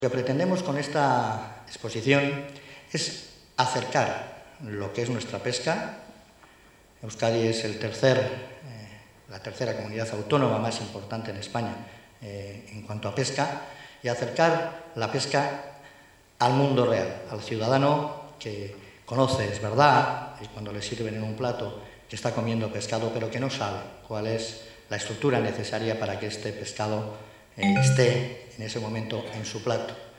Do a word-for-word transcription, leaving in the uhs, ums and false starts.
Lo que pretendemos con esta exposición es acercar lo que es nuestra pesca. Euskadi es el tercer, eh, la tercera comunidad autónoma más importante en España eh, en cuanto a pesca, y acercar la pesca al mundo real, al ciudadano que conoce, es verdad, y cuando le sirven en un plato que está comiendo pescado, pero que no sabe cuál es la estructura necesaria para que este pescado eh, esté en ese momento en su plato.